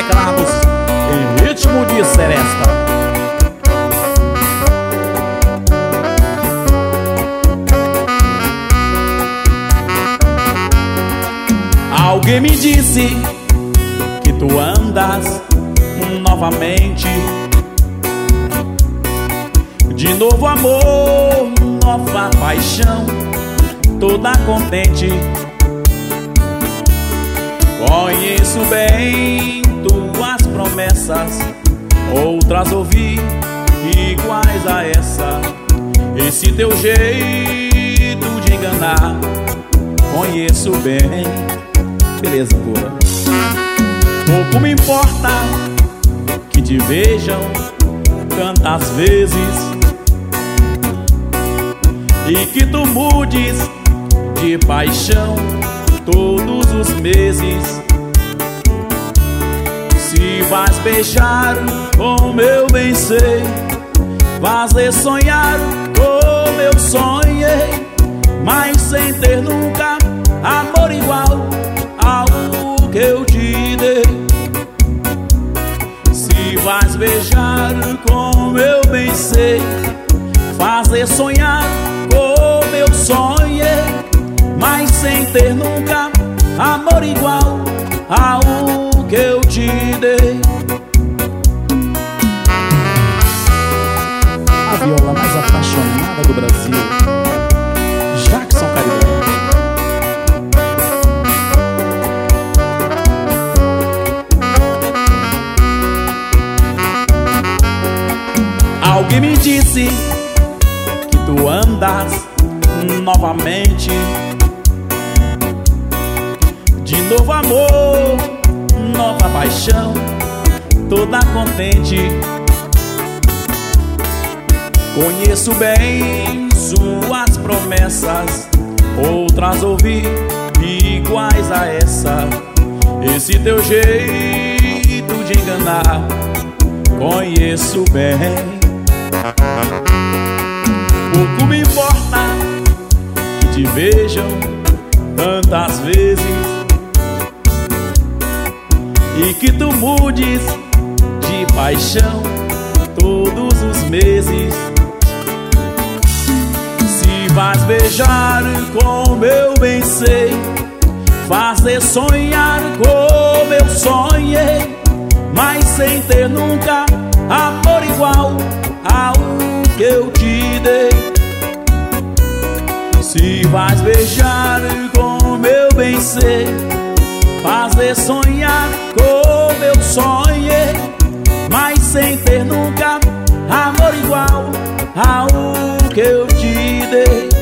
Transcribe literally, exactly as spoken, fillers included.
escravos em ritmo de seresta. Alguém me disse que tu andas novamente, de novo amor, nova paixão, toda contente. Conheço bem tuas promessas, outras ouvi iguais a essa. Esse teu jeito de enganar, conheço bem. Beleza pura. Pouco me importa que te vejam tantas vezes e que tu mudes de paixão todos os meses. Se vais beijar como eu bem sei, fazer sonhar como eu sonhei, mas sem ter nunca amor igual ao que eu te dei. Se vais beijar como eu bem sei, fazer sonhar como eu sonhei, mas sem ter nunca amor igual ao que eu te dei. A viola mais apaixonada do Brasil, Jackson Carioca. Alguém me disse que tu andas novamente, de novo amor, nova paixão, toda contente. Conheço bem suas promessas, outras ouvi iguais a essa. Esse teu jeito de enganar, conheço bem. Pouco me importa que te vejam tantas vezes e que tu mudes de paixão todos os meses. Se vais beijar como eu bem sei, fazer sonhar como eu sonhei, mas sem ter nunca amor igual ao que eu te dei. Se vais beijar como eu bem sei, fazer sonhar como eu sonhei, mas sem ter nunca amor igual ao que eu te dei.